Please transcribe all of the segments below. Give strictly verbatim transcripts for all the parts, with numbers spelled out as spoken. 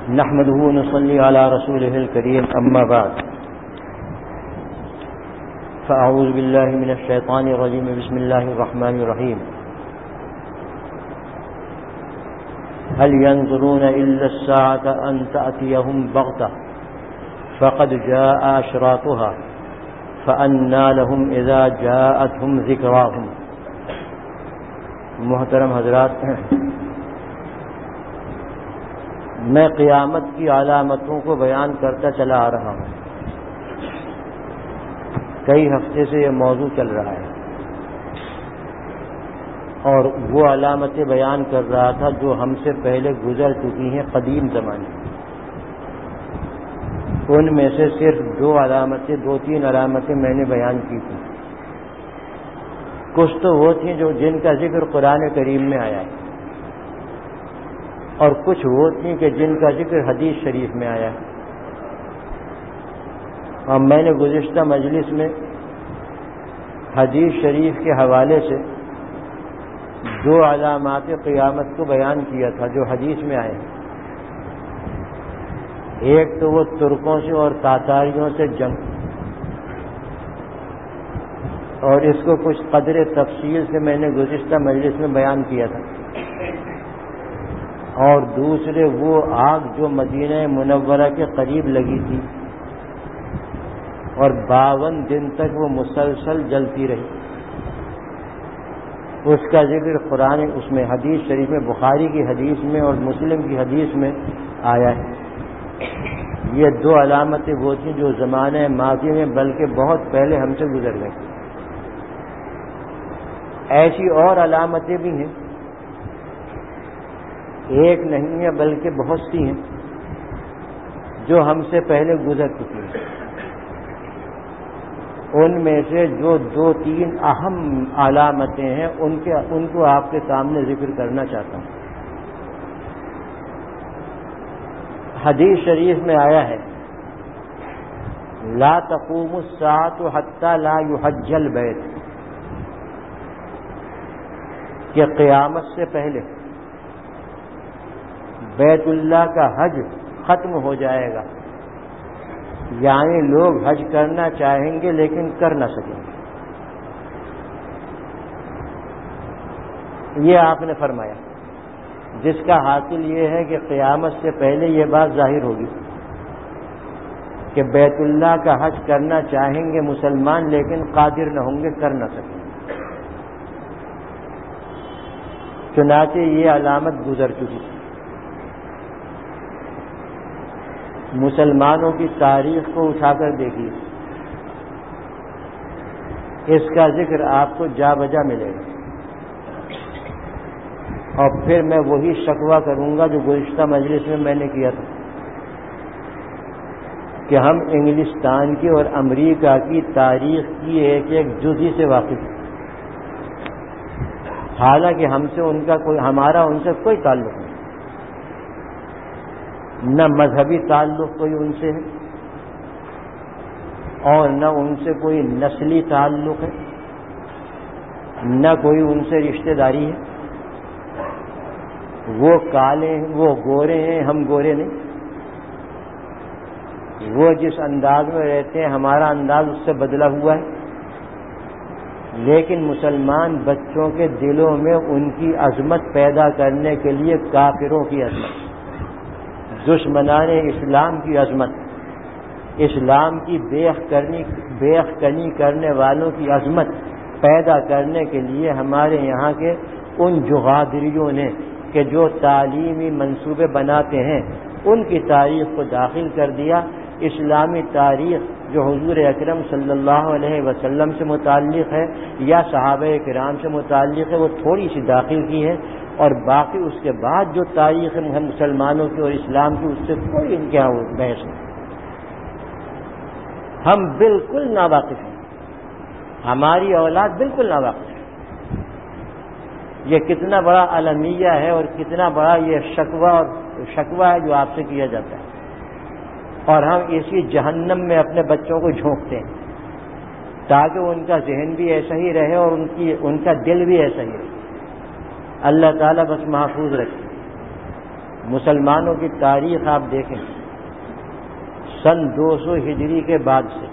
نحمده ونصلي على رسوله الكريم أما بعد فأعوذ بالله من الشيطان الرجيم بسم الله الرحمن الرحيم هل ينظرون إلا الساعة أن تأتيهم بغتة فقد جاء أشراطها فأنى لهم إذا جاءتهم ذكراهم. محترم حضرات، میں قیامت کی علامتوں کو بیان کرتا چلا آ رہا ہوں. کئی ہفتے سے یہ موضوع چل رہا ہے اور وہ علامتیں بیان کر رہا تھا جو ہم سے پہلے گزر چکی ہیں قدیم زمانے میں. ان میں سے صرف دو علامتیں دو تین علامتیں میں نے بیان کی تھیں. کچھ تو وہ تھیں جو جن کا ذکر قرآن کریم میں آیا ہے اور کچھ وہ تھیں کہ جن کا ذکر حدیث شریف میں آیا ہے. اور میں نے گزشتہ مجلس میں حدیث شریف کے حوالے سے دو علامات قیامت کو بیان کیا تھا جو حدیث میں آئے ہیں. ایک تو وہ ترکوں سے اور تاتاریوں سے جنگ، اور اس کو کچھ قدر تفصیل سے میں نے گزشتہ مجلس میں بیان کیا تھا. اور دوسرے وہ آگ جو مدینہ منورہ کے قریب لگی تھی اور باون دن تک وہ مسلسل جلتی رہی، اس کا ذکر قرآن اس میں حدیث شریف میں بخاری کی حدیث میں اور مسلم کی حدیث میں آیا ہے. یہ دو علامتیں وہ تھیں جو زمانہ ماضی میں بلکہ بہت پہلے ہم سے گزر گئیں. ایسی اور علامتیں بھی ہیں، ایک نہیں ہے بلکہ بہت سی ہیں جو ہم سے پہلے گزر چکی ہیں. ان میں سے جو دو تین اہم علامتیں ہیں ان کے ان کو آپ کے سامنے ذکر کرنا چاہتا ہوں. حدیث شریف میں آیا ہے لا تقوم الساعة حتى لا يحج البيت، کہ قیامت سے پہلے بیت اللہ کا حج ختم ہو جائے گا. یعنی لوگ حج کرنا چاہیں گے لیکن کر نہ سکیں گے. یہ آپ نے فرمایا، جس کا حاصل یہ ہے کہ قیامت سے پہلے یہ بات ظاہر ہوگی کہ بیت اللہ کا حج کرنا چاہیں گے مسلمان لیکن قادر نہ ہوں گے، کر نہ سکیں گے. چنانچہ یہ علامت گزر چکی. مسلمانوں کی تاریخ کو اٹھا کر دیکھیے، اس کا ذکر آپ کو جا بجا ملے گا. اور پھر میں وہی شکوہ کروں گا جو گزشتہ مجلس میں میں نے کیا تھا کہ ہم انگلستان کی اور امریکہ کی تاریخ کی ایک ایک جزی سے واقف ہیں، حالانکہ ہم سے ان کا کوئی ہمارا ان سے کوئی تعلق نہیں، نہ مذہبی تعلق کوئی ان سے ہے اور نہ ان سے کوئی نسلی تعلق ہے، نہ کوئی ان سے رشتہ داری ہے. وہ کالے ہیں، وہ گورے ہیں، ہم گورے نہیں. وہ جس انداز میں رہتے ہیں ہمارا انداز اس سے بدلا ہوا ہے، لیکن مسلمان بچوں کے دلوں میں ان کی عظمت پیدا کرنے کے لیے کافروں کی عظمت، دشمنان اسلام کی عظمت، اسلام کی بیخ کرنی بیخ کنی کرنے والوں کی عظمت پیدا کرنے کے لیے ہمارے یہاں کے ان جغادریوں نے کہ جو تعلیمی منصوبے بناتے ہیں ان کی تاریخ کو داخل کر دیا. اسلامی تاریخ جو حضور اکرم صلی اللہ علیہ وسلم سے متعلق ہے یا صحابہ کرام سے متعلق ہے وہ تھوڑی سی داخل کی ہے، اور باقی اس کے بعد جو تاریخ مسلمانوں کی اور اسلام کی اس سے کوئی ان کے یہاں بحث نہیں. ہم بالکل ناواقف ہیں، ہماری اولاد بالکل ناواقف ہے. یہ کتنا بڑا المیہ ہے اور کتنا بڑا یہ شکوہ اور شکوہ ہے جو آپ سے کیا جاتا ہے، اور ہم اسی جہنم میں اپنے بچوں کو جھونکتے ہیں تاکہ ان کا ذہن بھی ایسا ہی رہے اور ان کی ان کا دل بھی ایسا ہی رہے. اللہ تعالیٰ بس محفوظ رکھے. مسلمانوں کی تاریخ آپ دیکھیں، سن دو سو ہجری کے بعد سے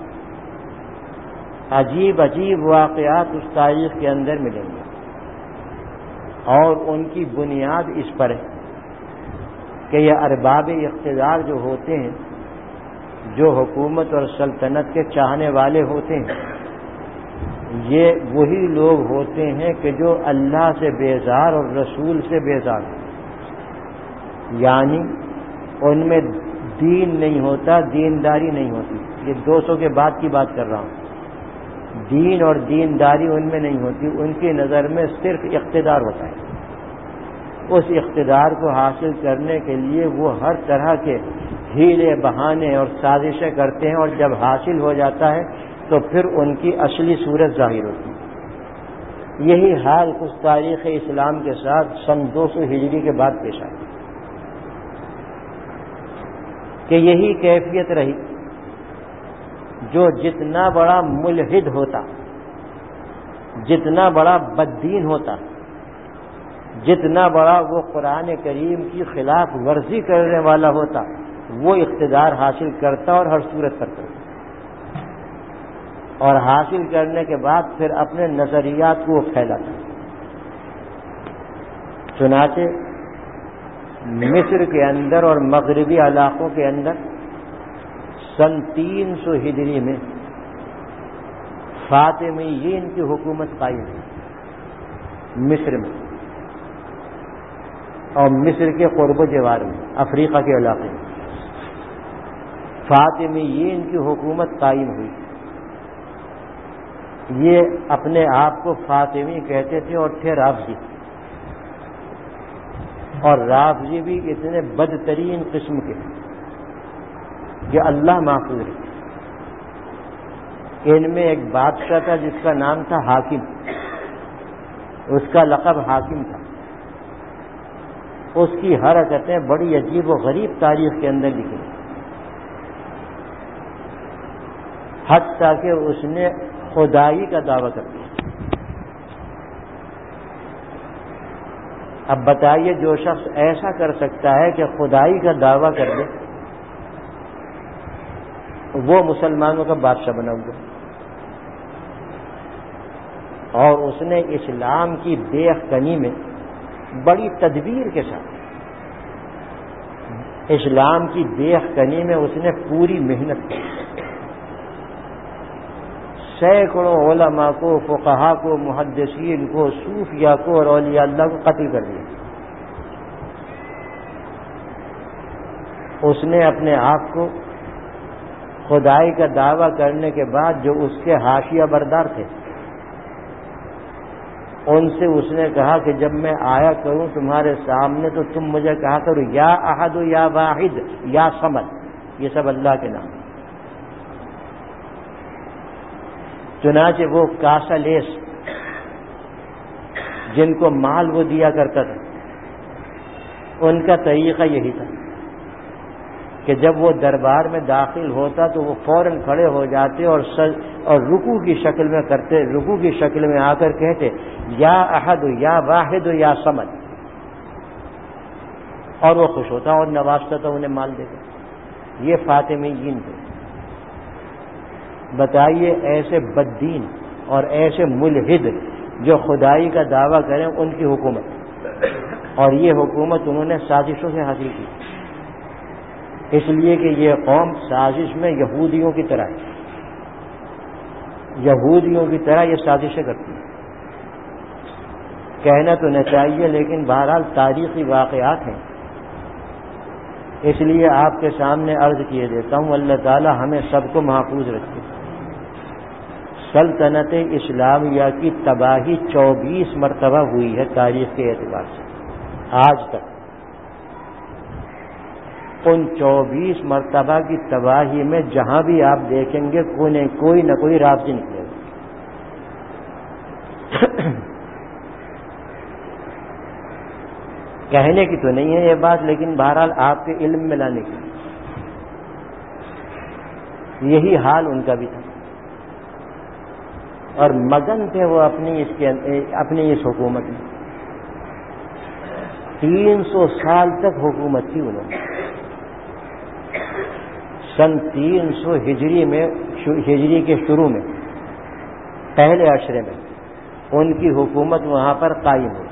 عجیب عجیب واقعات اس تاریخ کے اندر ملیں گے، اور ان کی بنیاد اس پر ہے کہ یہ ارباب اقتدار جو ہوتے ہیں، جو حکومت اور سلطنت کے چاہنے والے ہوتے ہیں، یہ وہی لوگ ہوتے ہیں کہ جو اللہ سے بیزار اور رسول سے بیزار ہیں، یعنی ان میں دین نہیں ہوتا، دینداری نہیں ہوتی۔ یہ دو سو کے بعد کی بات کر رہا ہوں۔ دین اور دینداری ان میں نہیں ہوتی، ان کی نظر میں صرف اقتدار ہوتا ہے۔ اس اقتدار کو حاصل کرنے کے لیے وہ ہر طرح کے ہیلے بہانے اور سازشیں کرتے ہیں، اور جب حاصل ہو جاتا ہے تو پھر ان کی اصلی صورت ظاہر ہوتی ہے۔ یہی حال کچھ تاریخ اسلام کے ساتھ سن دو سو ہجری کے بعد پیش آئی کہ یہی کیفیت رہی، جو جتنا بڑا ملحد ہوتا، جتنا بڑا بددین ہوتا، جتنا بڑا وہ قرآن کریم کی خلاف ورزی کرنے والا ہوتا، وہ اقتدار حاصل کرتا اور ہر صورت پر کرتا، اور حاصل کرنے کے بعد پھر اپنے نظریات کو وہ پھیلاتا۔ چنانچہ مصر کے اندر اور مغربی علاقوں کے اندر سن تین سو ہجری میں فاطمیین کی حکومت قائم ہے مصر میں، اور مصر کے قرب و جوار میں، افریقہ کے علاقے میں فاطمیین کی حکومت قائم ہوئی۔ یہ اپنے آپ کو فاطمی کہتے تھے اور تھے رافضی، اور رافضی بھی اتنے بدترین قسم کے کہ اللہ محفوظ ہے۔ ان میں ایک بادشاہ تھا جس کا نام تھا حاکم، اس کا لقب حاکم تھا۔ اس کی حرکتیں بڑی عجیب و غریب تاریخ کے اندر لکھی، حتیٰ کہ اس نے خدائی کا دعویٰ کر دیا۔ اب بتائیے، جو شخص ایسا کر سکتا ہے کہ خدائی کا دعویٰ کر دے، وہ مسلمانوں کا بادشاہ بنا ہوا، اور اس نے اسلام کی بیخ کنی میں بڑی تدبیر کے ساتھ، اسلام کی بیخ کنی میں اس نے پوری محنت کی، سینکڑوں علماء کو، فقہا کو، محدثین کو، صوفیاء کو اور اولیاء اللہ کو قتل کر دیا۔ اس نے اپنے آپ کو خدائی کا دعویٰ کرنے کے بعد جو اس کے حاشیہ بردار تھے، ان سے اس نے کہا کہ جب میں آیا کروں تمہارے سامنے تو تم مجھے کہا کرو یا احد یا واحد یا صمد، یہ سب اللہ کے نام۔ چنانچہ وہ کاسلیس جن کو مال وہ دیا کرتا تھا، ان کا طریقہ یہی تھا کہ جب وہ دربار میں داخل ہوتا تو وہ فوراً کھڑے ہو جاتے اور سر اور رکوع کی شکل میں کرتے، رکوع کی شکل میں آ کر کہتے یا احد یا واحد یا صمد، اور وہ خوش ہوتا اور نوازتا تھا، انہیں مال دیتا۔ یہ فاطمیین تھے۔ بتائیے، ایسے بددین اور ایسے ملحد جو خدائی کا دعویٰ کریں، ان کی حکومت، اور یہ حکومت انہوں نے سازشوں سے حاصل کی، اس لیے کہ یہ قوم سازش میں یہودیوں کی طرح ہے، یہودیوں کی طرح یہ سازشیں کرتی ہیں۔ کہنا تو نہ چاہیے، لیکن بہرحال تاریخی واقعات ہیں، اس لیے آپ کے سامنے عرض کیے دیتا ہوں۔ اللہ تعالی ہمیں سب کو محفوظ رکھے۔ سلطنت اسلامیہ کی تباہی چوبیس مرتبہ ہوئی ہے تاریخ کے اعتبار سے آج تک۔ ان چوبیس مرتبہ کی تباہی میں جہاں بھی آپ دیکھیں گے کوئی کوئی نہ کوئی رافضی نکلے گا۔ کہنے کی تو نہیں ہے یہ بات، لیکن بہرحال آپ کے علم میں لانے کی، یہی حال ان کا بھی تھا، اور مگن تھے وہ اپنی اس کے اپنی اس حکومت میں۔ تین سو سال تک حکومت کی انہوں نے. سن تین سو ہجری میں ہجری کے شروع میں پہلے عشرے میں ان کی حکومت وہاں پر قائم ہوئی.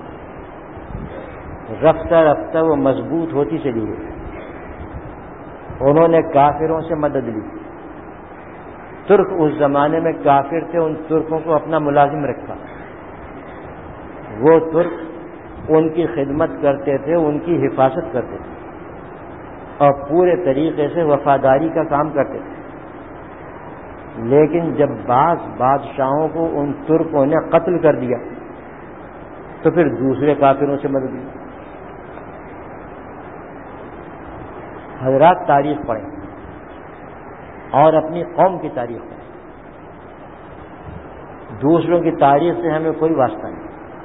رفتہ رفتہ وہ مضبوط ہوتی چلی گئی. انہوں نے کافروں سے مدد لی. ترک اس زمانے میں کافر تھے، ان ترکوں کو اپنا ملازم رکھا. وہ ترک ان کی خدمت کرتے تھے، ان کی حفاظت کرتے تھے اور پورے طریقے سے وفاداری کا کام کرتے تھے. لیکن جب بعض بادشاہوں کو ان ترکوں نے قتل کر دیا تو پھر دوسرے کافروں سے مدد لی. حضرات تاریخ پڑھیں اور اپنی قوم کی تاریخ پڑھیں. دوسروں کی تاریخ سے ہمیں کوئی واسطہ نہیں.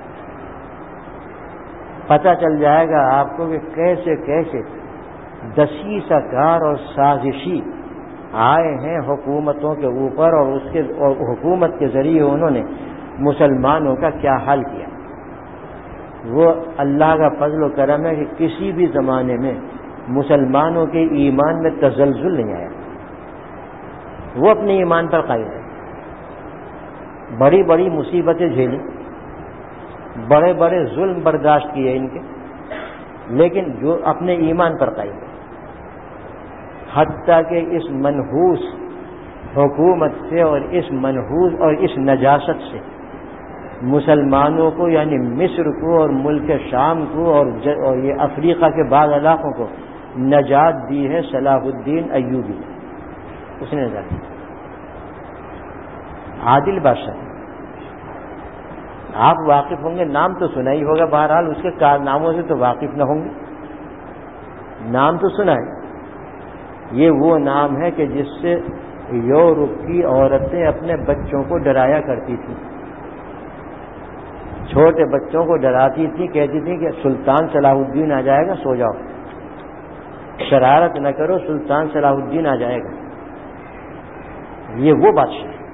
پتہ چل جائے گا آپ کو کہ کیسے کیسے دسیسہ کار اور سازشی آئے ہیں حکومتوں کے اوپر، اور اس کے اور حکومت کے ذریعے انہوں نے مسلمانوں کا کیا حال کیا. وہ اللہ کا فضل و کرم ہے کہ کسی بھی زمانے میں مسلمانوں کے ایمان میں تزلزل نہیں آیا. وہ اپنے ایمان پر قائم ہے. بڑی بڑی مصیبتیں جھیلی، بڑے بڑے ظلم برداشت کیے ان کے، لیکن جو اپنے ایمان پر قائم ہے. حتیٰ کہ اس منحوس حکومت سے اور اس منحوس اور اس نجاست سے مسلمانوں کو، یعنی مصر کو اور ملک شام کو اور اور یہ افریقہ کے بعض علاقوں کو نجات دی ہے صلاح الدین ایوبی. اس نے نجات دی. عادل بادشاہ. آپ واقف ہوں گے، نام تو سنا ہی ہوگا، بہرحال اس کے کارناموں سے تو واقف نہ ہوں گے. نام تو سنا ہے. یہ وہ نام ہے کہ جس سے یورپ کی عورتیں اپنے بچوں کو ڈرایا کرتی تھیں. چھوٹے بچوں کو ڈراتی تھی، کہتی تھی کہ سلطان صلاح الدین آ جائے گا، سو جاؤ، شرارت نہ کرو، سلطان صلاح الدین آ جائے گا. یہ وہ بادشاہ ہے.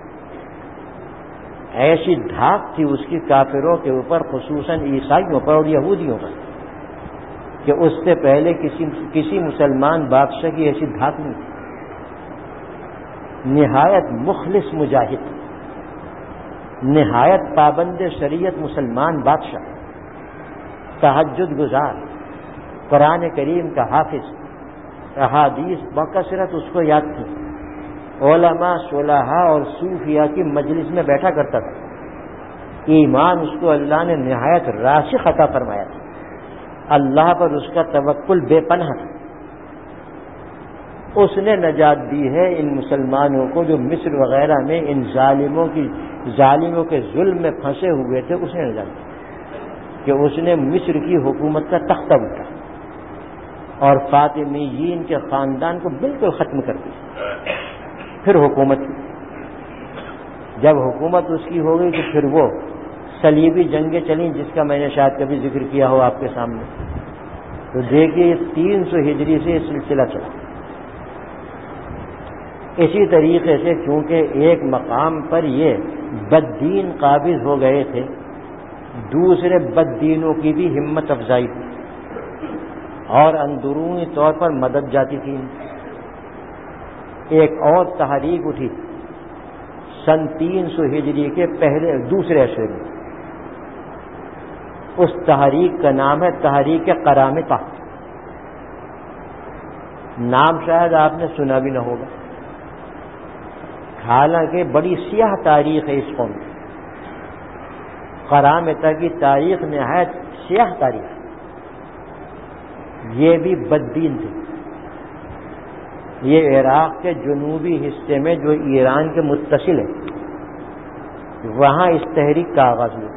ایسی دھاک تھی اس کی کافروں کے اوپر، خصوصاً عیسائیوں پر اور یہودیوں پر، کہ اس سے پہلے کسی کسی مسلمان بادشاہ کی ایسی دھاک نہیں تھی. نہایت مخلص مجاہد، نہایت پابند شریعت مسلمان بادشاہ، تہجد گزار، قرآن کریم کا حافظ، احادیث بکثرت اس کو یاد تھی. علماء صلحاء اور صوفیاء کی مجلس میں بیٹھا کرتا تھا. ایمان اس کو اللہ نے نہایت راسخ عطا فرمایا تھا. اللہ پر اس کا توکل بے پناہ تھا. اس نے نجات دی ہے ان مسلمانوں کو جو مصر وغیرہ میں ان ظالموں کی ظالموں کے ظلم میں پھنسے ہوئے تھے. اس نے نجات دی کہ اس نے مصر کی حکومت کا تختہ اٹھا اور فاطمیین کے خاندان کو بالکل ختم کر دیا. پھر حکومت کی. جب حکومت اس کی ہو گئی تو پھر وہ صلیبی جنگیں چلیں، جس کا میں نے شاید کبھی ذکر کیا ہو آپ کے سامنے. تو دیکھیے تین سو ہجری سے یہ سلسلہ چلا. اسی طریقے سے چونکہ ایک مقام پر یہ بددین قابض ہو گئے تھے، دوسرے بددینوں کی بھی ہمت افزائی تھی اور اندرونی طور پر مدد جاتی تھی. ایک اور تحریک اٹھی سن تین سو ہجری کے پہلے دوسرے عشرے میں. اس تحریک کا نام ہے تحریک قرامطہ. نام شاید آپ نے سنا بھی نہ ہوگا، حالانکہ بڑی سیاہ تاریخ ہے اس قوم کی. قرامطہ کی تاریخ نہایت سیاہ تاریخ. یہ بھی بددین تھے. یہ عراق کے جنوبی حصے میں جو ایران کے متصل ہے، وہاں اس تحریک کا آغاز ہوا.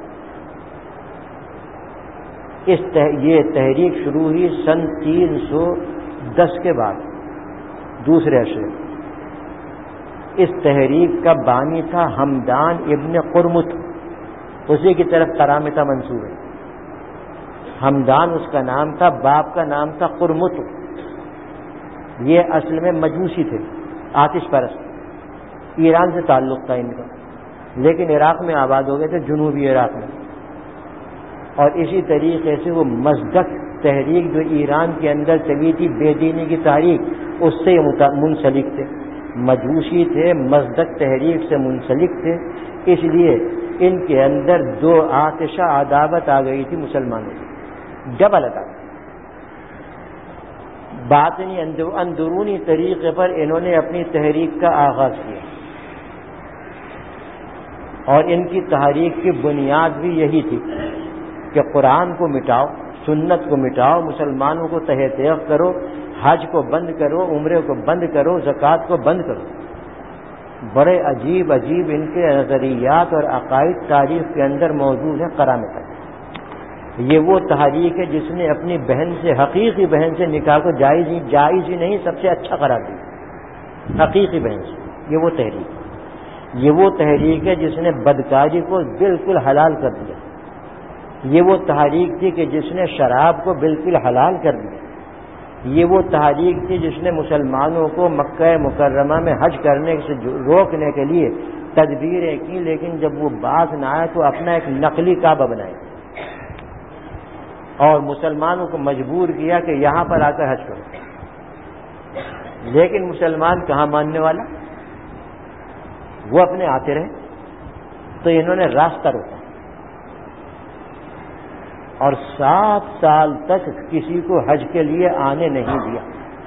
اس تح... یہ تحریک شروع ہوئی سن تین سو دس کے بعد دوسرے عشرے. اس تحریک کا بانی تھا ہمدان ابن قرمط. اسی کی طرف قرامطہ منسوب ہے. ہمدان اس کا نام تھا، باپ کا نام تھا قرمط. یہ اصل میں مجوسی تھے، آتش پرست. ایران سے تعلق تھا ان کا، لیکن عراق میں آباد ہو گئے تھے، جنوبی عراق میں. اور اسی طریقے سے وہ مزدک تحریک جو ایران کے اندر چلی تھی بے دینی کی تحریک، اس سے منسلک تھے، مجوسی تھے، مزدق تحریک سے منسلک تھے، اس لیے ان کے اندر دو آتشہ عداوت آ گئی تھی مسلمانوں کی، ڈبل عداوت۔ باطنی اندرونی طریقے پر انہوں نے اپنی تحریک کا آغاز کیا، اور ان کی تحریک کی بنیاد بھی یہی تھی کہ قرآن کو مٹاؤ، سنت کو مٹاؤ، مسلمانوں کو تہہ تیغ کرو، حج کو بند کرو، عمرے کو بند کرو، زکوٰۃ کو بند کرو۔ بڑے عجیب عجیب ان کے نظریات اور عقائد تاریخ کے اندر موجود ہیں قرامت تک۔ یہ وہ تحریک ہے جس نے اپنی بہن سے، حقیقی بہن سے نکاح کو جائز ہی جائز ہی نہیں سب سے اچھا قرار دیا، حقیقی بہن سے۔ یہ وہ تحریک یہ وہ تحریک ہے جس نے بدکاری کو بالکل حلال کر دیا۔ یہ وہ تحریک تھی کہ جس نے شراب کو بالکل حلال کر دیا۔ یہ وہ تحریک تھی جس نے مسلمانوں کو مکہ مکرمہ میں حج کرنے سے روکنے کے لیے تدبیریں کی، لیکن جب وہ بات نہ آئے تو اپنا ایک نقلی کعبہ بنائے اور مسلمانوں کو مجبور کیا کہ یہاں پر آ کر حج کرو۔ لیکن مسلمان کہاں ماننے والا، وہ اپنے آتے رہے، تو انہوں نے راستہ روکا اور سات سال تک کسی کو حج کے لیے آنے نہیں دیا۔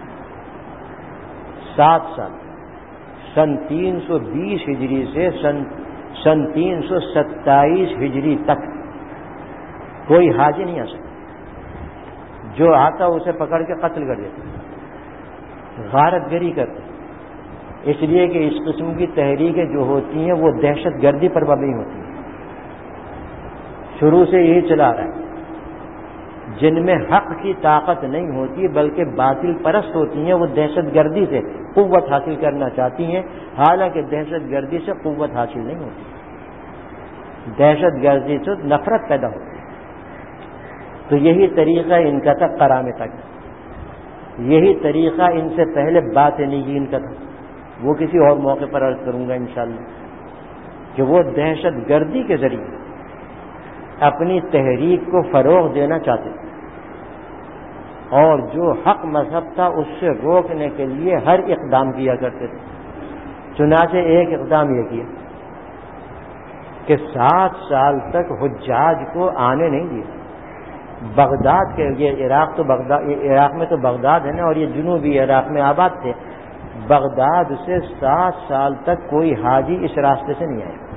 سات سال، سن تین سو بیس ہجری سے سن سن تین سو ستائیس ہجری تک کوئی حاجی نہیں آ سکتا۔ جو آتا اسے پکڑ کے قتل کر دیتے، غارت گری کرتے، اس لیے کہ اس قسم کی تحریکیں جو ہوتی ہیں وہ دہشت گردی پر مبنی ہوتی ہیں۔ شروع سے یہی چلا رہا ہے، جن میں حق کی طاقت نہیں ہوتی بلکہ باطل پرست ہوتی ہیں، وہ دہشت گردی سے قوت حاصل کرنا چاہتی ہیں، حالانکہ دہشت گردی سے قوت حاصل نہیں ہوتی، دہشت گردی سے نفرت پیدا ہوتی ہے۔ تو یہی طریقہ ان کا تھا قرامے تک، یہی طریقہ ان سے پہلے باطنیین کا تھا، وہ کسی اور موقع پر عرض کروں گا انشاءاللہ، کہ وہ دہشت گردی کے ذریعے اپنی تحریک کو فروغ دینا چاہتے تھے، اور جو حق مذہب تھا اس سے روکنے کے لیے ہر اقدام کیا کرتے تھے۔ چنانچہ ایک اقدام یہ کیا کہ سات سال تک حجاج کو آنے نہیں دیا۔ بغداد کے، یہ عراق تو بغداد، عراق میں تو بغداد ہے نا، اور یہ جنوبی عراق میں آباد تھے، بغداد سے سات سال تک کوئی حاجی اس راستے سے نہیں آیا۔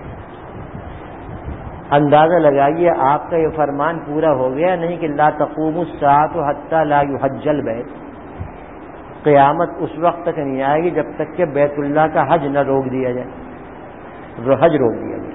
اندازہ لگائیے آپ کا یہ فرمان پورا ہو گیا نہیں کہ لا تقوم الساعة حتى لا يحج البيت، قیامت اس وقت تک نہیں آئے گی جب تک کہ بیت اللہ کا حج نہ روک دیا جائے، حج روک دیا جائے۔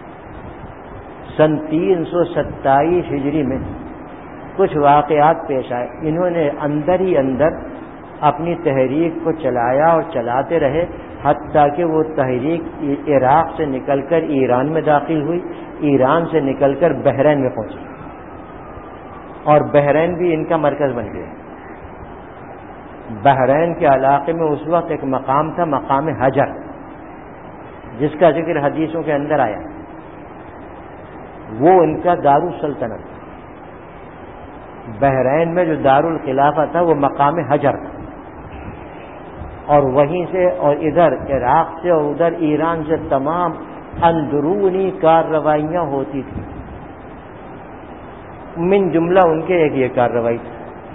سن تین سو ستائیس ہجری میں کچھ واقعات پیش آئے، انہوں نے اندر ہی اندر اپنی تحریک کو چلایا اور چلاتے رہے، حتیٰ کہ وہ تحریک عراق سے نکل کر ایران میں داخل ہوئی، ایران سے نکل کر بحرین میں پہنچی، اور بحرین بھی ان کا مرکز بن گیا۔ بحرین کے علاقے میں اس وقت ایک مقام تھا، مقام حجر، جس کا ذکر حدیثوں کے اندر آیا، وہ ان کا دارالسلطنت، بحرین میں جو دارالخلافہ تھا وہ مقام حجر تھا، اور وہیں سے اور ادھر عراق سے اور ادھر ایران سے تمام اندرونی کارروائیاں ہوتی تھیں، من جملہ ان کے ایک یہ کارروائی تھی۔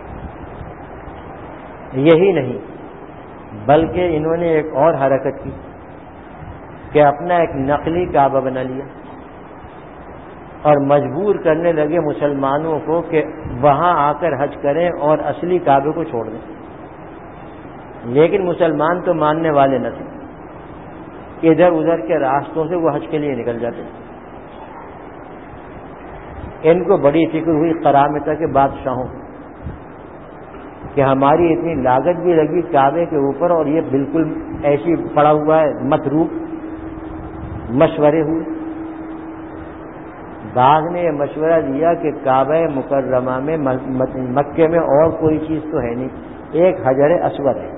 یہی نہیں بلکہ انہوں نے ایک اور حرکت کی کہ اپنا ایک نقلی کعبہ بنا لیا اور مجبور کرنے لگے مسلمانوں کو کہ وہاں آ کر حج کریں اور اصلی کعبے کو چھوڑ دیں۔ لیکن مسلمان تو ماننے والے نہ تھے، ادھر ادھر کے راستوں سے وہ حج کے لیے نکل جاتے۔ ان کو بڑی فکر ہوئی قرامطہ کے بادشاہوں کہ ہماری اتنی لاگت بھی لگی کعبے کے اوپر اور یہ بالکل ایسی پڑا ہوا ہے متروک، مشورے ہوئے۔ بعض نے یہ مشورہ دیا کہ کعبہ مکرمہ میں مکے میں اور کوئی چیز تو ہے نہیں، ایک حجر اسود ہے،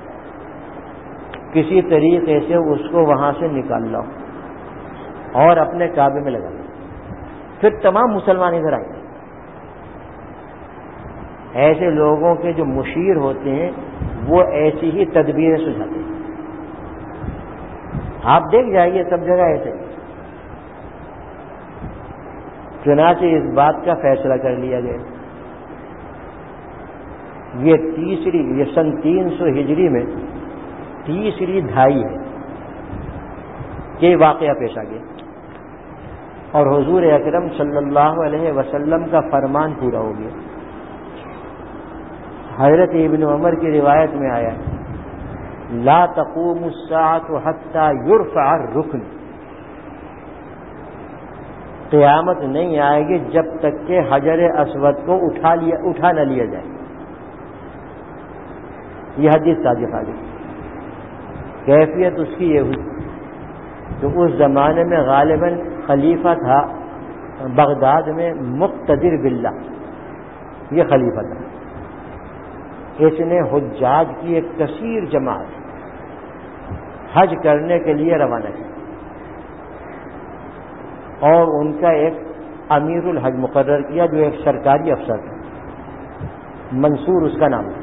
کسی طریقے سے اس کو وہاں سے نکال لاؤ اور اپنے کعبے میں لگا لو، پھر تمام مسلمان ادھر آئیں۔ ایسے لوگوں کے جو مشیر ہوتے ہیں وہ ایسی ہی تدبیریں سجھاتے ہیں. آپ دیکھ جائیے سب جگہ ایسے. چنانچہ اس بات کا فیصلہ کر لیا گیا. یہ تیسری یہ سن تین سو ہجری میں تیسری دھائی ہے کہ واقعہ پیش آ گیا اور حضور اکرم صلی اللہ علیہ وسلم کا فرمان پورا ہو گیا. حضرت ابن عمر کی روایت میں آیا لا تقوم الساعة حتى يرفع الركن. قیامت نہیں آئے گی جب تک کہ حجر اسود کو اٹھا لیا اٹھا نہ لیا جائے. یہ حدیث صادق آ گئی. کیفیت اس کی یہ ہوئی تو اس زمانے میں غالباً خلیفہ تھا بغداد میں مقتدر باللہ. یہ خلیفہ تھا. اس نے حجاج کی ایک کثیر جماعت حج کرنے کے لیے روانہ کی اور ان کا ایک امیر الحج مقرر کیا جو ایک سرکاری افسر تھا. منصور اس کا نام تھا.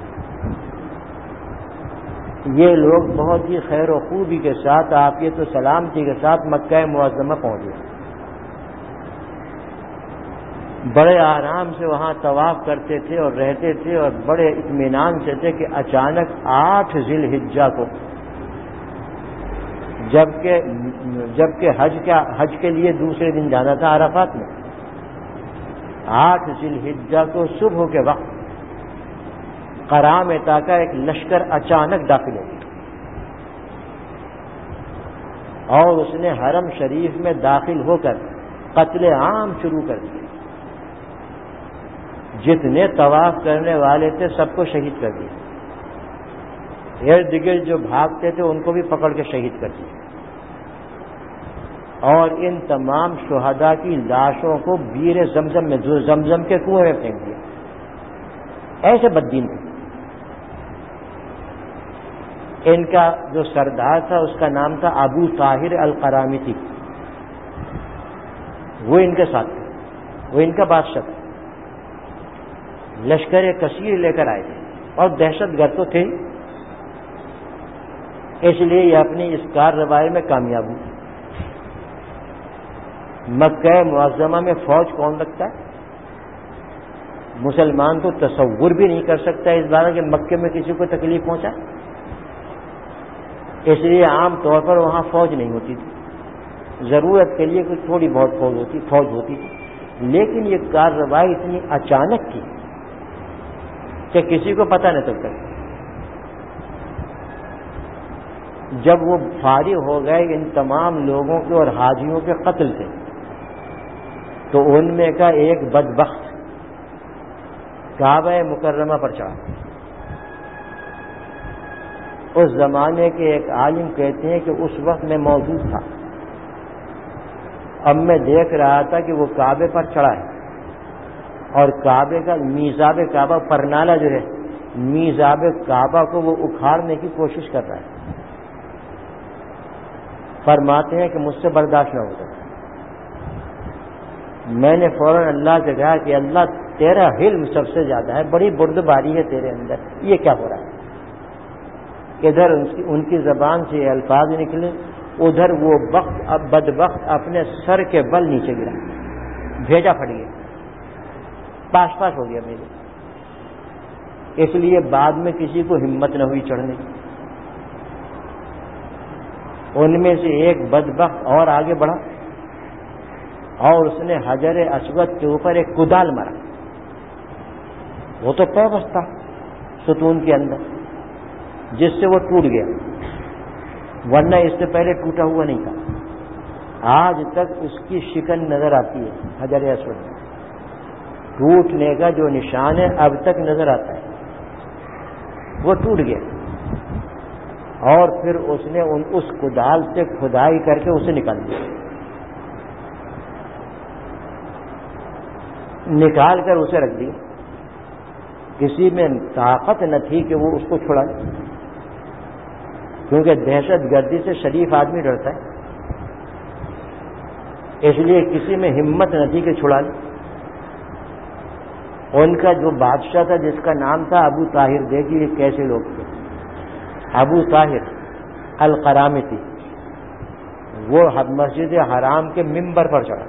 یہ لوگ بہت ہی خیر و خوبی کے ساتھ عافیت و سلامتی کے ساتھ مکہ معظمہ پہنچ گئے. بڑے آرام سے وہاں طواف کرتے تھے اور رہتے تھے اور بڑے اطمینان سے تھے کہ اچانک آٹھ ذی الحجہ کو جبکہ جبکہ حج کا حج کے لیے دوسرے دن جانا تھا عرفات میں, آٹھ ذی الحجہ کو صبح کے وقت قرامطہ کا ایک لشکر اچانک داخل ہو گیا اور اس نے حرم شریف میں داخل ہو کر قتل عام شروع کر دیا. جتنے طواف کرنے والے تھے سب کو شہید کر دیا. ارد گرد جو بھاگتے تھے ان کو بھی پکڑ کے شہید کر دیا اور ان تمام شہداء کی لاشوں کو بیر زمزم میں زمزم کے کنویں میں پھینک دیا. ایسے بددین تھے. ان کا جو سردار تھا اس کا نام تھا ابو طاہر القرامطی. وہ ان کے ساتھ تھے, وہ ان کا بادشاہ تھا. لشکر کثیر لے کر آئے تھے اور دہشت گرد تو تھے, اس لیے یہ اپنی اس کارروائی میں کامیاب ہوئی. مکہ معظمہ میں فوج کون رکھتا ہے؟ مسلمان تو تصور بھی نہیں کر سکتا اس بارے کہ مکے میں کسی کو تکلیف پہنچا. اس لیے عام طور پر وہاں فوج نہیں ہوتی تھی. ضرورت کے لیے کچھ تھوڑی بہت فوج ہوتی فوج ہوتی تھی. لیکن یہ کارروائی اتنی اچانک تھی کہ کسی کو پتہ نہ چلتا. جب وہ فارغ ہو گئے ان تمام لوگوں کے اور حاجیوں کے قتل سے تو ان میں کا ایک بدبخت کعبہ مکرمہ پر چڑھا. اس زمانے کے ایک عالم کہتے ہیں کہ اس وقت میں موجود تھا. اب میں دیکھ رہا تھا کہ وہ کعبے پر چڑھا ہے اور کعبے کا میزاب کعبہ پرنالہ جو ہے میزاب کعبہ کو وہ اکھاڑنے کی کوشش کر رہا ہے. فرماتے ہیں کہ مجھ سے برداشت نہ ہوتا. میں نے فوراً اللہ سے کہا کہ اللہ تیرا علم سب سے زیادہ ہے, بڑی بردباری ہے تیرے اندر, یہ کیا ہو رہا ہے؟ ادھر ان کی, ان کی زبان سے یہ الفاظ نکلے, ادھر وہ وقت اب بدبخت اپنے سر کے بل نیچے گرا, بھیجا پھٹ گیا, پاس پاس ہو گیا میرے. اس لیے بعد میں کسی کو ہمت نہ ہوئی چڑھنے کی. ان میں سے ایک بدبخت اور آگے بڑھا اور اس نے حجر اسود کے اوپر ایک کدال مارا. وہ تو پیوست تھا ستون کے اندر جس سے وہ ٹوٹ گیا, ورنہ اس سے پہلے ٹوٹا ہوا نہیں تھا. آج تک اس کی شکن نظر آتی ہے حجر اسود میں, ٹوٹنے کا جو نشان ہے اب تک نظر آتا ہے. وہ ٹوٹ گیا اور پھر اس نے ان اس کدال سے کھدائی کر کے اسے نکال دیا. نکال کر اسے رکھ دیا. کسی میں طاقت نہ تھی کہ وہ اس کو چھڑا لے, کیونکہ دہشت گردی سے شریف آدمی ڈرتا ہے. اس لیے کسی میں ہمت نہ تھی کہ چھڑا لے. ان کا جو بادشاہ تھا جس کا نام تھا ابو طاہر، دیکھیے کیسے لوگ تھے، ابو طاہر القرامتی، وہ مسجد حرام کے منبر پر چڑھا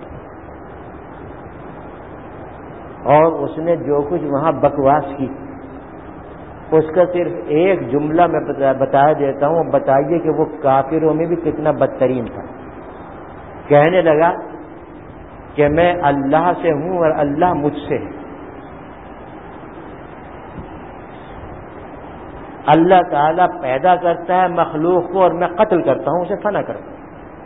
اور اس نے جو کچھ وہاں بکواس کی اس کا صرف ایک جملہ میں بتا دیتا ہوں، بتائیے کہ وہ کافروں میں بھی کتنا بدترین تھا۔ کہنے لگا کہ میں اللہ سے ہوں اور اللہ مجھ سے ہے، اللہ تعالیٰ پیدا کرتا ہے مخلوق کو اور میں قتل کرتا ہوں، اسے فنا کرتا ہوں۔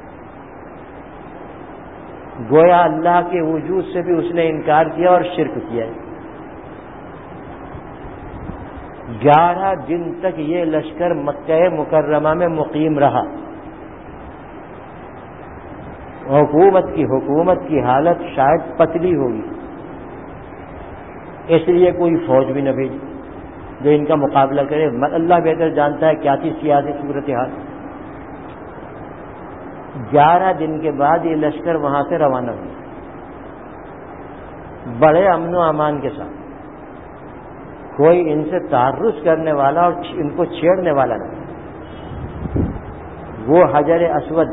گویا اللہ کے وجود سے بھی اس نے انکار کیا اور شرک کیا ہے۔ گیارہ دن تک یہ لشکر مکہ مکرمہ میں مقیم رہا۔ حکومت کی حکومت کی حالت شاید پتلی ہوگی، اس لیے کوئی فوج بھی نہ بھیجی جو ان کا مقابلہ کرے۔ اللہ بہتر جانتا ہے کیا تھی سیاسی صورتحال۔ گیارہ دن کے بعد یہ لشکر وہاں سے روانہ ہوا بڑے امن و امان کے ساتھ، کوئی ان سے تعرض کرنے والا اور ان کو چھیڑنے والا نہیں۔ وہ حجر اسود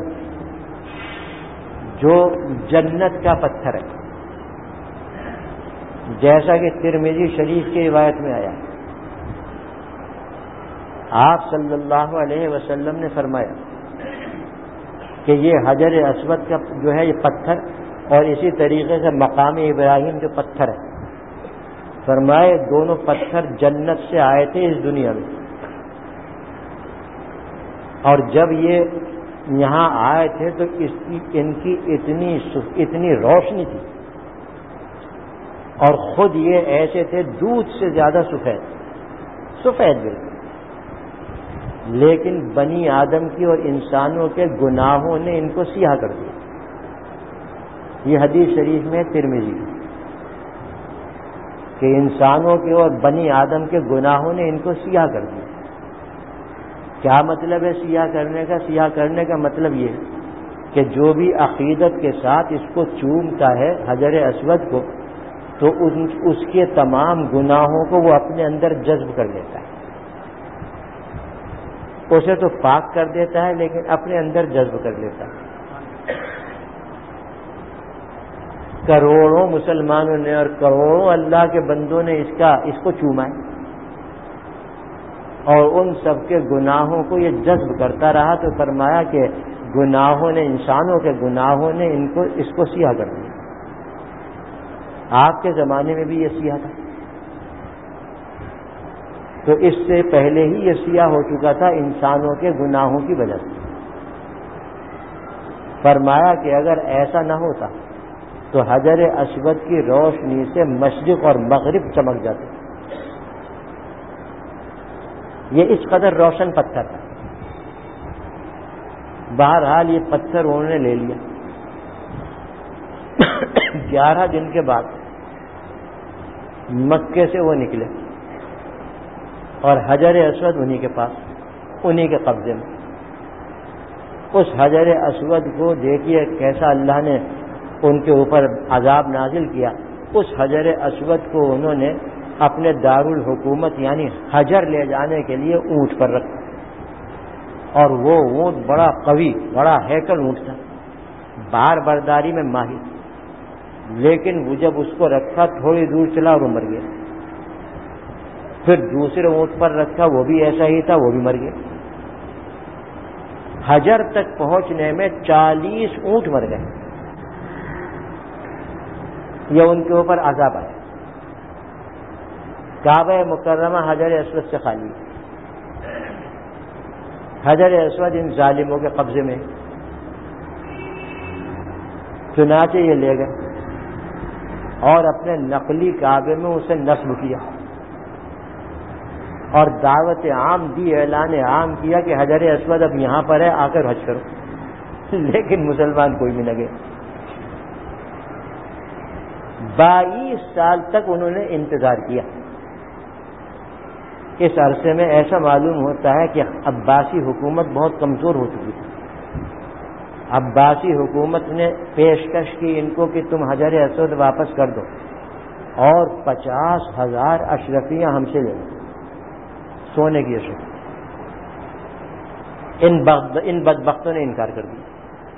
جو جنت کا پتھر ہے، جیسا کہ ترمذی شریف کی روایت میں آیا، آپ صلی اللہ علیہ وسلم نے فرمایا کہ یہ حجر اسود کا جو ہے یہ پتھر، اور اسی طریقے سے مقام ابراہیم جو پتھر ہے، فرمائے دونوں پتھر جنت سے آئے تھے اس دنیا میں، اور جب یہ یہاں آئے تھے تو اس کی ان کی اتنی اتنی روشنی تھی، اور خود یہ ایسے تھے دودھ سے زیادہ سفید سفید بالکل، لیکن بنی آدم کی اور انسانوں کے گناہوں نے ان کو سیاہ کر دیا۔ یہ حدیث شریف میں ترمذی کہ انسانوں کے اور بنی آدم کے گناہوں نے ان کو سیاہ کر دیا۔ کیا مطلب ہے سیاہ کرنے کا؟ سیاہ کرنے کا مطلب یہ ہے کہ جو بھی عقیدت کے ساتھ اس کو چومتا ہے حجر اسود کو، تو اس کے تمام گناہوں کو وہ اپنے اندر جذب کر لیتا ہے، اسے تو پاک کر دیتا ہے لیکن اپنے اندر جذب کر لیتا ہے۔ کروڑوں مسلمانوں نے اور کروڑوں اللہ کے بندوں نے اس کا اس کو چوما ہے، اور ان سب کے گناہوں کو یہ جذب کرتا رہا، تو فرمایا کہ گناہوں نے انسانوں کے گناہوں نے ان کو اس کو سیاہ کر دیا۔ آپ کے زمانے میں بھی یہ سیاہ تھا، تو اس سے پہلے ہی یہ سیاہ ہو چکا تھا انسانوں کے گناہوں کی وجہ سے۔ فرمایا کہ اگر ایسا نہ ہوتا تو حجر اسود کی روشنی سے مشرق اور مغرب چمک جاتے۔ یہ اس قدر روشن پتھر تھا۔ بہرحال یہ پتھر انہوں نے لے لیا۔ گیارہ دن کے بعد مکے سے وہ نکلے اور حجر اسود انہی کے پاس، انہی کے قبضے میں۔ اس حجر اسود کو دیکھیے کیسا اللہ نے ان کے اوپر عذاب نازل کیا۔ اس حجر اسود کو انہوں نے اپنے دارالحکومت یعنی حجر لے جانے کے لیے اونٹ پر رکھا، اور وہ اونٹ بڑا قوی، بڑا ہیکل اونٹ تھا، بار برداری میں ماہر، لیکن وہ جب اس کو رکھا تھوڑی دور چلا اور وہ مر گیا۔ پھر دوسرے اونٹ پر رکھا، وہ بھی ایسا ہی تھا، وہ بھی مر گیا۔ حجر تک پہنچنے میں چالیس اونٹ مر گئے۔ یہ ان کے اوپر عذاب آیا۔ کعبہ مکرمہ حجر اسود سے خالی، حجر اسود ان ظالموں کے قبضے میں، چنانچہ یہ لے گئے اور اپنے نقلی کعبے میں اسے نصب کیا اور دعوت عام دی، اعلان عام کیا کہ حجر اسود اب یہاں پر ہے، آ کر حج کرو، لیکن مسلمان کوئی بھی نہ گئے۔ بائیس سال تک انہوں نے انتظار کیا۔ اس عرصے میں ایسا معلوم ہوتا ہے کہ عباسی حکومت بہت کمزور ہو چکی تھی۔ عباسی حکومت نے پیشکش کی ان کو کہ تم حجر اسود واپس کر دو، اور پچاس ہزار اشرفیاں ہم سے لیں، سونے کی اشرفی. ان ان بدبختوں نے انکار کر دیا.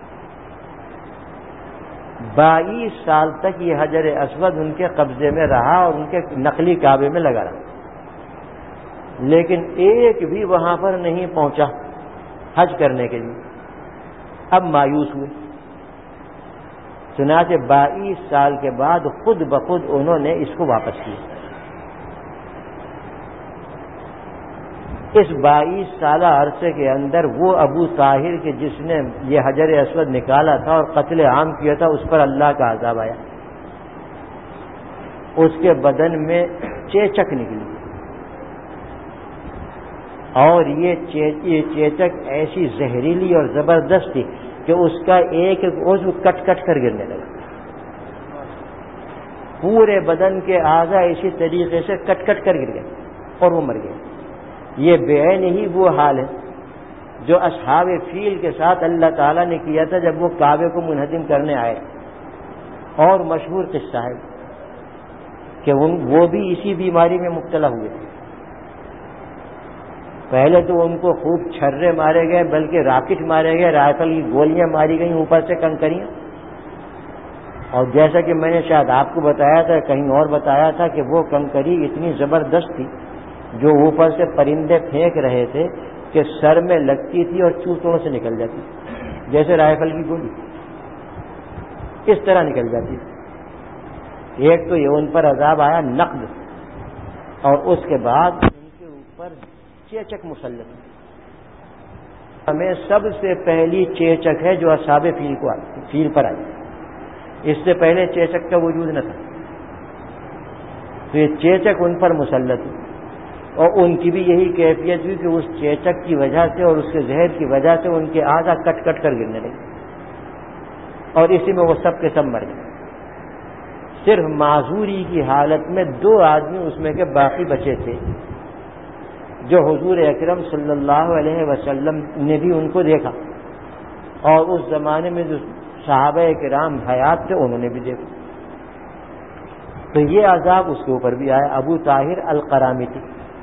بائیس سال تک یہ حجر اسود ان کے قبضے میں رہا اور ان کے نقلی کعبے میں لگا رہا، لیکن ایک بھی وہاں پر نہیں پہنچا حج کرنے کے لیے. اب مایوس ہوئے. چنانچہ بائیس سال کے بعد خود بخود انہوں نے اس کو واپس کیا. اس بائیس سالہ عرصے کے اندر وہ ابو طاہر کے جس نے یہ حجر اسود نکالا تھا اور قتل عام کیا تھا، اس پر اللہ کا عذاب آیا. اس کے بدن میں چیچک نکلی اور یہ چیچک ایسی زہریلی اور زبردست تھی کہ اس کا ایک ایک عضو کٹ کٹ کر گرنے لگا. پورے بدن کے اعضاء اسی طریقے سے کٹ کٹ کر گر گئے اور وہ مر گئے. یہ بعین ہی وہ حال ہے جو اصحاب فیل کے ساتھ اللہ تعالیٰ نے کیا تھا جب وہ کعبے کو منہدم کرنے آئے. اور مشہور قصہ ہے کہ وہ بھی اسی بیماری میں مبتلا ہوئے. پہلے تو ان کو خوب چھرے مارے گئے، بلکہ راکٹ مارے گئے، رائفل کی گولیاں ماری گئیں اوپر سے کنکریاں. اور جیسا کہ میں نے شاید آپ کو بتایا تھا، کہیں اور بتایا تھا کہ وہ کنکری اتنی زبردست تھی جو اوپر سے پرندے پھینک رہے تھے کہ سر میں لگتی تھی اور چوتوں سے نکل جاتی، جیسے رائفل کی گولی اس طرح نکل جاتی. ایک تو یہ ان پر عذاب آیا نقد، اور اس کے بعد ان کے اوپر چیچک مسلط. ہمیں سب سے پہلی چیچک ہے جو اصحاب فیل کو فیل پر آئی. اس سے پہلے چیچک کا وجود نہ تھا. تو یہ چیچک ان پر مسلط ہوئی اور ان کی بھی یہی کیفیت ہوئی کہ اس چیچک کی وجہ سے اور اس کے زہر کی وجہ سے ان کے اعضاء کٹ کٹ کر گرنے لگے اور اسی میں وہ سب کے سب مر گئے. صرف معذوری کی حالت میں دو آدمی اس میں کے باقی بچے تھے جو حضور اکرم صلی اللہ علیہ وسلم نے بھی ان کو دیکھا، اور اس زمانے میں جو صحابہ کرام حیات تھے انہوں نے بھی دیکھا. تو یہ عذاب اس کے اوپر بھی آیا. ابو طاہر القرامطی.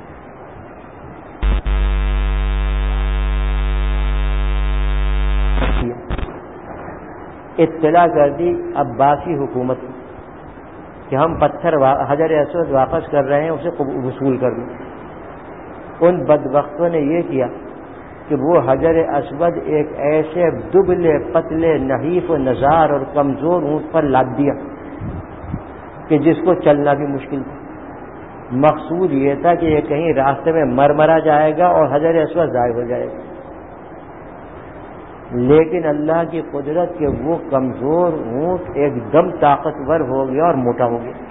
اطلاع کر دی عباسی حکومت کہ ہم پتھر حجر اسود واپس کر رہے ہیں، اسے وصول کر لیں. ان بدبختوں نے یہ کیا کہ وہ حجر اسود ایک ایسے دبلے پتلے نحیف و نزار اور کمزور اونٹ پر لاد دیا کہ جس کو چلنا بھی مشکل تھا. مقصود یہ تھا کہ یہ کہیں راستے میں مر مرا جائے گا اور حجر اسود ضائع ہو جائے گا. لیکن اللہ کی قدرت کے وہ کمزور اونٹ ایک دم طاقتور ہو گیا اور موٹا ہو گیا،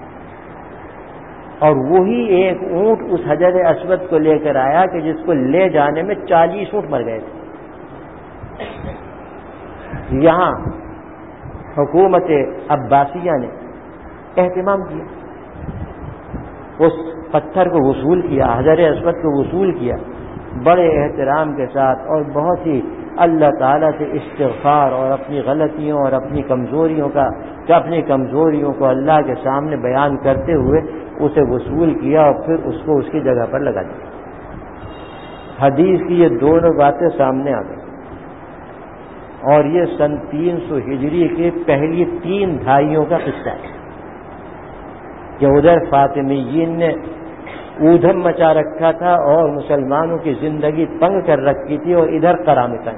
اور وہی ایک اونٹ اس حجر اسود کو لے کر آیا کہ جس کو لے جانے میں چالیس اونٹ مر گئے تھے. یہاں حکومت عباسیہ نے اہتمام کیا، اس پتھر کو وصول کیا، حجر اسود کو وصول کیا بڑے احترام کے ساتھ، اور بہت ہی اللہ تعالیٰ سے استغفار اور اپنی غلطیوں اور اپنی کمزوریوں کا اپنی کمزوریوں کو اللہ کے سامنے بیان کرتے ہوئے اسے وصول کیا اور پھر اس کو اس کی جگہ پر لگا دیا. حدیث کی یہ دونوں باتیں سامنے آ گئی، اور یہ سن تین سو ہجری کے پہلی تین دھائیوں کا قصہ ہے کہ ادھر فاطمیین نے اودھم مچا رکھا تھا اور مسلمانوں کی زندگی تنگ کر رکھی تھی، اور ادھر قرامطیں.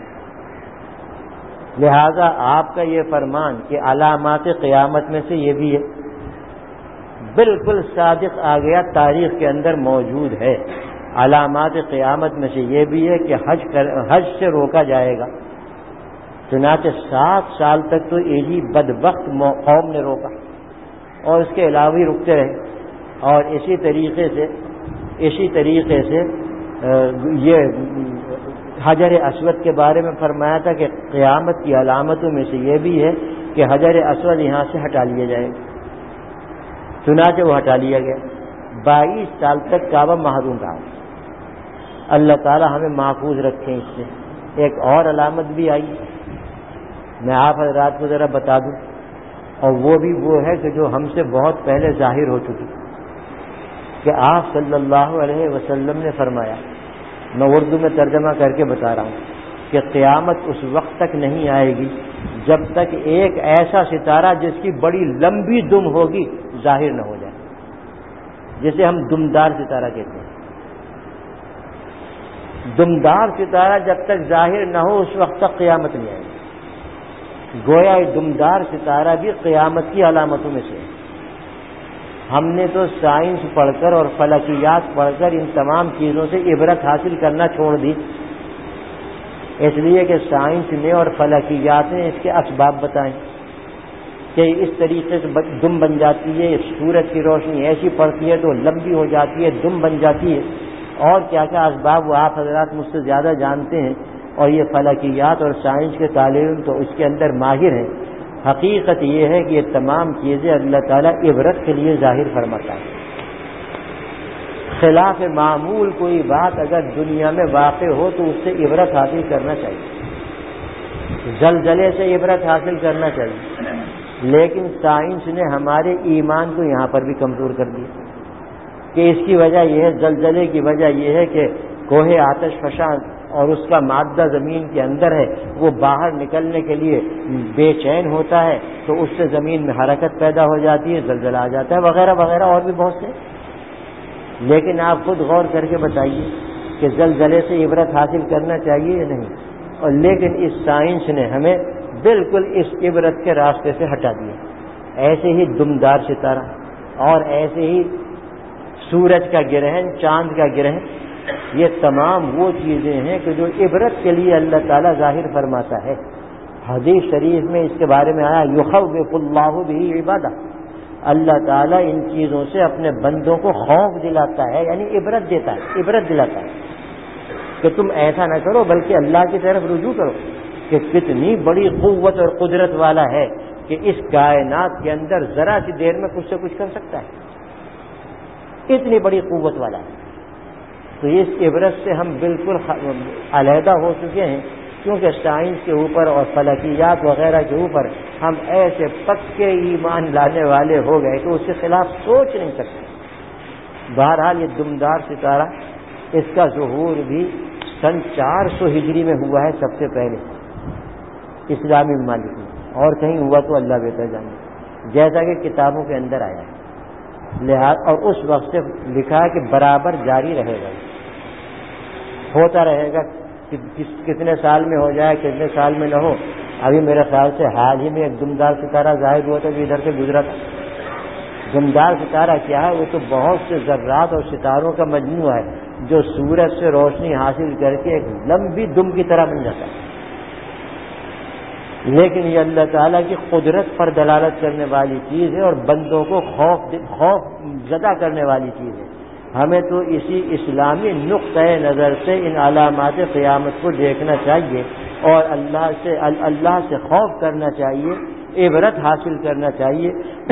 لہذا آپ کا یہ فرمان کہ علامات قیامت میں سے یہ بھی ہے بالکل صادق آ گیا، تاریخ کے اندر موجود ہے. علامات قیامت میں سے یہ بھی ہے کہ حج کر حج سے روکا جائے گا. چنانچہ سات سال تک تو یہی بدبخت قوم نے روکا اور اس کے علاوہ رکتے رہے. اور اسی طریقے سے اسی طریقے سے یہ حجر اسود کے بارے میں فرمایا تھا کہ قیامت کی علامتوں میں سے یہ بھی ہے کہ حجر اسود یہاں سے ہٹا لیا جائے گا. چنانچہ وہ ہٹا لیا گیا. بائیس سال تک کعبہ محروم رہا. اللہ تعالی ہمیں محفوظ رکھیں اس سے. ایک اور علامت بھی آئی، میں آپ حضرات کو ذرا بتا دوں اور وہ بھی وہ ہے کہ جو ہم سے بہت پہلے ظاہر ہو چکی، کہ آپ صلی اللہ علیہ وسلم نے فرمایا، میں اردو میں ترجمہ کر کے بتا رہا ہوں، کہ قیامت اس وقت تک نہیں آئے گی جب تک ایک ایسا ستارہ جس کی بڑی لمبی دم ہوگی ظاہر نہ ہو جائے، جسے ہم دمدار ستارہ کہتے ہیں۔ دمدار ستارہ جب تک ظاہر نہ ہو اس وقت تک قیامت نہیں آئے گی۔ گویا دمدار ستارہ بھی قیامت کی علامتوں میں سے ہے۔ ہم نے تو سائنس پڑھ کر اور فلکیات پڑھ کر ان تمام چیزوں سے عبرت حاصل کرنا چھوڑ دی، اس لیے کہ سائنس نے اور فلکیات نے اس کے اسباب بتائیں کہ اس طریقے سے دم بن جاتی ہے، سورج کی روشنی ایسی پڑتی ہے تو لمبی ہو جاتی ہے، دم بن جاتی ہے، اور کیا کیا اسباب وہ آپ حضرات مجھ سے زیادہ جانتے ہیں، اور یہ فلکیات اور سائنس کے طالب علم تو اس کے اندر ماہر ہیں۔ حقیقت یہ ہے کہ یہ تمام چیزیں اللہ تعالیٰ عبرت کے لیے ظاہر فرماتا ہے۔ خلاف معمول کوئی بات اگر دنیا میں واقع ہو تو اس سے عبرت حاصل کرنا چاہیے، زلزلے سے عبرت حاصل کرنا چاہیے، لیکن سائنس نے ہمارے ایمان کو یہاں پر بھی کمزور کر دیا کہ اس کی وجہ یہ ہے، زلزلے کی وجہ یہ ہے کہ کوہ آتش فشاں اور اس کا مادہ زمین کے اندر ہے، وہ باہر نکلنے کے لیے بے چین ہوتا ہے تو اس سے زمین میں حرکت پیدا ہو جاتی ہے، زلزلہ آ جاتا ہے، وغیرہ وغیرہ اور بھی بہت سے۔ لیکن آپ خود غور کر کے بتائیے کہ زلزلے سے عبرت حاصل کرنا چاہیے یا نہیں؟ اور لیکن اس سائنس نے ہمیں بالکل اس عبرت کے راستے سے ہٹا دیا۔ ایسے ہی دمدار ستارہ اور ایسے ہی سورج کا گرہن، چاند کا گرہن، یہ تمام وہ چیزیں ہیں کہ جو عبرت کے لیے اللہ تعالیٰ ظاہر فرماتا ہے۔ حدیث شریف میں اس کے بارے میں آیا، یخوف اللہ بہ عبادہ، اللہ تعالیٰ ان چیزوں سے اپنے بندوں کو خوف دلاتا ہے، یعنی عبرت دیتا ہے، عبرت دلاتا ہے کہ تم ایسا نہ کرو بلکہ اللہ کی طرف رجوع کرو، کہ کتنی بڑی قوت اور قدرت والا ہے کہ اس کائنات کے اندر ذرا سی دیر میں کچھ سے کچھ کر سکتا ہے، اتنی بڑی قوت والا ہے۔ تو اس عبرت سے ہم بالکل علیحدہ ہو چکے ہیں، کیونکہ سائنس کے اوپر اور فلکیات وغیرہ کے اوپر ہم ایسے پکے ایمان لانے والے ہو گئے کہ اس کے خلاف سوچ نہیں سکتے۔ بہرحال یہ دمدار ستارہ، اس کا ظہور بھی سن چار سو ہجری میں ہوا ہے سب سے پہلے اسلامی ممالک میں، اور کہیں ہوا تو اللہ بہتر جانے، جیسا کہ کتابوں کے اندر آیا ہے، لہذا اور اس وقت سے لکھا ہے کہ برابر جاری رہے گا، ہوتا رہے گا، کتنے سال میں ہو جائے کتنے سال میں نہ ہو۔ ابھی میرے خیال سے حال ہی میں ایک دمدار ستارہ ظاہر ہوا تھا جو ادھر سے گزرا تھا۔ دمدار ستارہ کیا ہے؟ وہ تو بہت سے ذرات اور ستاروں کا مجموعہ ہے جو سورج سے روشنی حاصل کر کے ایک لمبی دم کی طرح بن جاتا ہے، لیکن یہ اللہ تعالیٰ کی قدرت پر دلالت کرنے والی چیز ہے اور بندوں کو خوف خوف زدہ کرنے والی چیز ہے۔ ہمیں تو اسی اسلامی نقطۂ نظر سے ان علامات قیامت کو دیکھنا چاہیے اور اللہ سے اللہ سے خوف کرنا چاہیے، عبرت حاصل کرنا چاہیے۔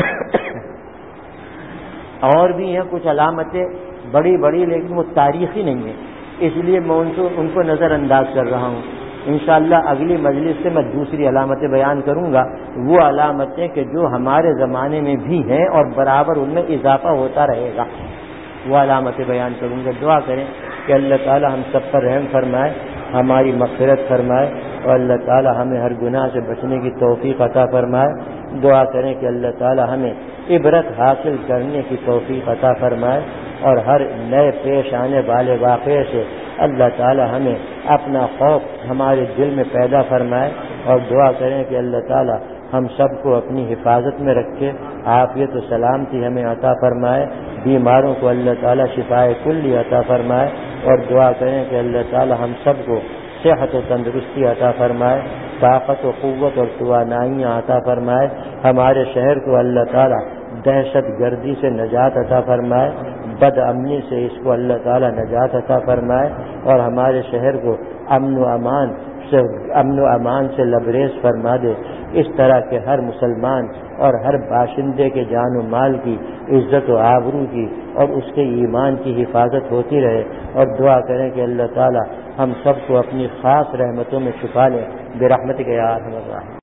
اور بھی ہیں کچھ علامتیں بڑی بڑی، لیکن وہ تاریخی نہیں ہیں، اس لیے میں ان کو ان کو نظر انداز کر رہا ہوں۔ انشاءاللہ اگلی مجلس سے میں دوسری علامتیں بیان کروں گا، وہ علامتیں کہ جو ہمارے زمانے میں بھی ہیں اور برابر ان میں اضافہ ہوتا رہے گا، وہ علامتیں بیان کروں گا۔ دعا کریں کہ اللہ تعالی ہم سب پر رحم فرمائے، ہماری مغفرت فرمائے، اور اللہ تعالی ہمیں ہر گناہ سے بچنے کی توفیق عطا فرمائے۔ دعا کریں کہ اللہ تعالی ہمیں عبرت حاصل کرنے کی توفیق عطا فرمائے، اور ہر نئے پیش آنے والے واقعے سے اللہ تعالی ہمیں اپنا خوف ہمارے دل میں پیدا فرمائے، اور دعا کریں کہ اللہ تعالی ہم سب کو اپنی حفاظت میں رکھے، عافیت و سلامتی ہمیں عطا فرمائے، بیماروں کو اللہ تعالیٰ شفائے کلی عطا فرمائے، اور دعا کریں کہ اللہ تعالیٰ ہم سب کو صحت و تندرستی عطا فرمائے، طاقت و قوت اور توانائیاں عطا فرمائے، ہمارے شہر کو اللہ تعالیٰ دہشت گردی سے نجات عطا فرمائے، بد امنی سے اس کو اللہ تعالیٰ نجات عطا فرمائے، اور ہمارے شہر کو امن و امان سے امن و امان سے لبریز فرما دے، اس طرح کے ہر مسلمان اور ہر باشندے کے جان و مال کی عزت و آبرو کی اور اس کے ایمان کی حفاظت ہوتی رہے، اور دعا کریں کہ اللہ تعالی ہم سب کو اپنی خاص رحمتوں میں چھپا لے برحمتک یا ارحم الراحمین۔